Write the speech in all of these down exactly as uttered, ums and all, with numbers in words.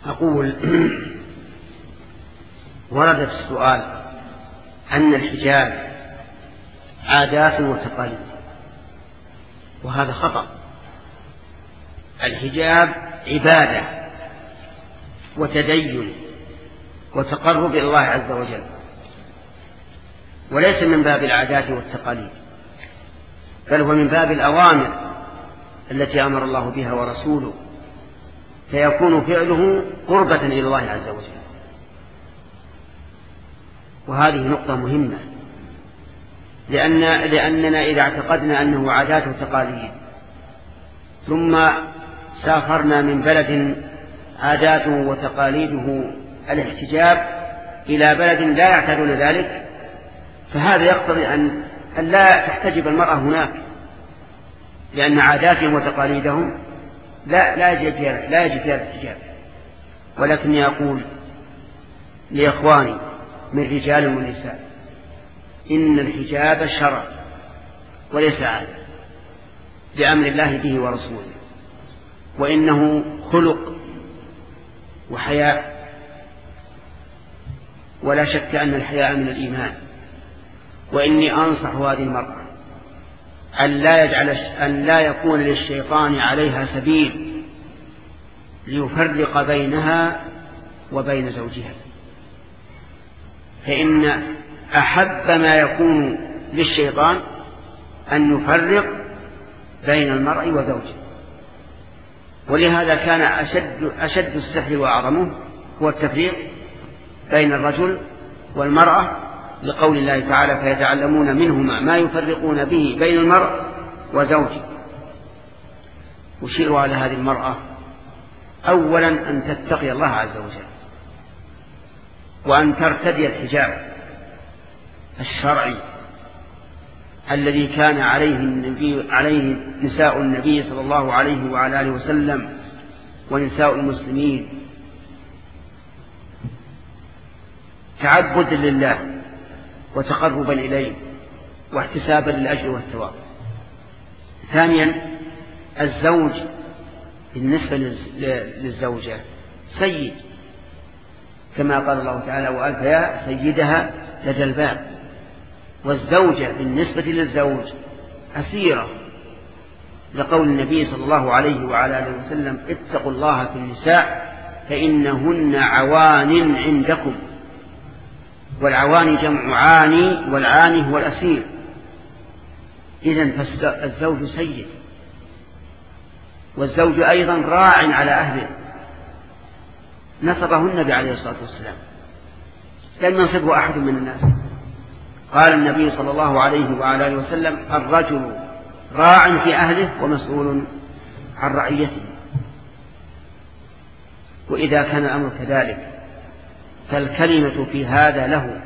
أقول ورد في السؤال أن الحجاب عادات وتقاليد، وهذا خطأ. الحجاب عبادة وتدين وتقرب إلى الله عز وجل، وليس من باب العادات والتقاليد، بل هو من باب الأوامر التي أمر الله بها ورسوله، فيكون فعله قربة إلى الله عز وجل. وهذه نقطة مهمة، لأن لأننا إذا اعتقدنا أنه عادات وتقاليد ثم سافرنا من بلد عاداته وتقاليده الاحتجاب إلى بلد لا يعتادون ذلك، فهذا يقتضي أن لا تحتجب المرأة هناك، لأن عاداتهم وتقاليدهم لا لا يجب فيها لا يجب فيها الاحتجاب. ولكني أقول لإخواني من رجال ونساء إن الحجاب شرع وليس عادة بأمر الله به ورسوله، وإنه خلق وحياء، ولا شك أن الحياء من الإيمان. وإني أنصح هذه المرأة أن لا يجعل أن لا يكون للشيطان عليها سبيل ليفرق بينها وبين زوجها، فإن أحب ما يكون للشيطان أن يفرق بين المرء وزوجه. ولهذا كان أشد, أشد السحر وأعظمه هو التفريق بين الرجل والمرأة، لقول الله تعالى: فيتعلمون منهما ما يفرقون به بين المرء وزوجه. أشير على هذه المرأة أولا أن تتقي الله عز وجل، وأن ترتدي الحجاب الشرعي الذي كان عليه النبي عليه نساء النبي صلى الله عليه وعلى آله وسلم ونساء المسلمين، تعبدا لله وتقربا إليه واحتسابا للأجر والثواب. ثانيا، الزوج بالنسبة للزوجة سيد، كما قال الله تعالى: وألف يا سيدها لدى الباب. والزوجة بالنسبة للزوج أسيرة، لقول النبي صلى الله عليه وعلى آله وسلم: اتقوا الله في النساء فإنهن عوان عندكم. والعواني جمع عاني، والعاني هو الأسير. إذن فالزوج سيد، والزوج أيضا راع على أهله، نصبه النبي عليه الصلاة والسلام، لم ينصبه أحد من الناس. قال النبي صلى الله عليه وعلى آله وسلم: الرجل راع في أهله ومسؤول عن رعيته. وإذا كان الأمر كذلك فالكلمة في هذا له،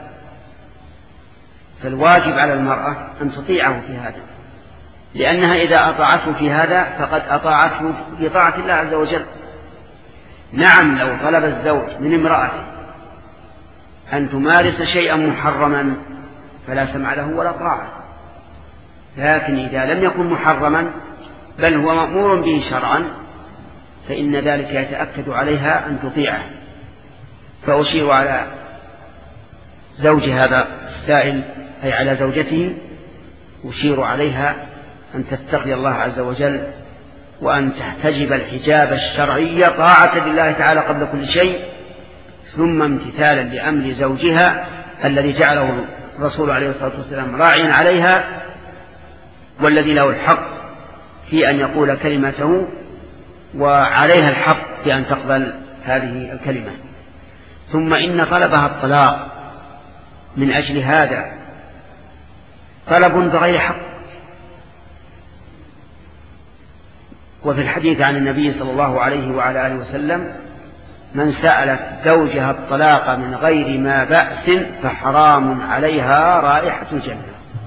فالواجب على المرأة أن تطيعه في هذا، لأنها إذا أطاعته في هذا فقد أطاعته في طاعة الله عز وجل. نعم، لو طلب الزوج من امرأته أن تمارس شيئا محرما فلا سمع له ولا طاعة، لكن إذا لم يكن محرما بل هو مأمور به شرعا فإن ذلك يتأكد عليها أن تطيعه. فأشير على زوج هذا السائل، أي على زوجته، أشير عليها أن تتقي الله عز وجل، وأن تحتجب الحجاب الشرعي طاعة لله تعالى قبل كل شيء، ثم امتثالا لأمر زوجها الذي جعله الرسول عليه الصلاة والسلام راعيا عليها، والذي له الحق في أن يقول كلمته، وعليها الحق في أن تقبل هذه الكلمة. ثم إن طلبها الطلاق من أجل هذا طلب بغير حق. وفي الحديث عن النبي صلى الله عليه وعلى آله وسلم: من سألت زوجها الطلاق من غير ما بأس فحرام عليها رائحة الجنة.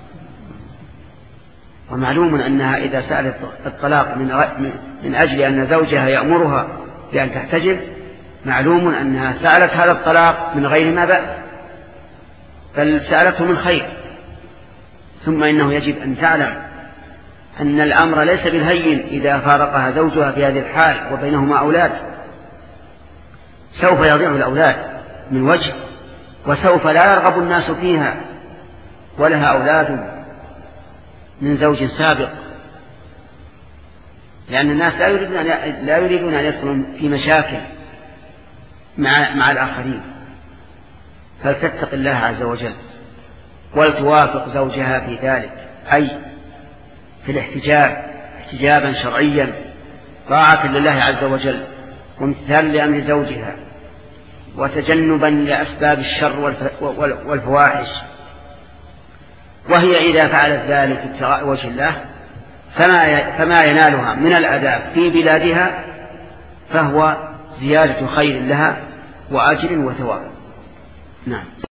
ومعلوم أنها إذا سألت الطلاق من أجل أن زوجها يأمرها بأن تحتجب، معلوم أنها سألت هذا الطلاق من غير ما بأس، بل سألته من خير. ثم إنه يجب أن تعلم أن الأمر ليس بالهين إذا فارقها زوجها في هذه الحال وبينهما أولاد. سوف يضيع الأولاد من وجه، وسوف لا يرغب الناس فيها، ولها أولاد من زوج سابق، لأن الناس لا يريدون أن لا يريدون أن يدخلوا في مشاكل مع مع الآخرين. فلتتق الله عز وجل ولتوافق زوجها في ذلك، أي في الاحتجاب احتجابا شرعيا طاعة لله عز وجل وامتثالا لأمر زوجها وتجنبا لأسباب الشر والفواحش. وهي إذا فعلت ذلك ابتغاء وجه الله فما فما ينالها من الآداب في بلادها فهو زيادة خير لها وأجر وثواب. نعم.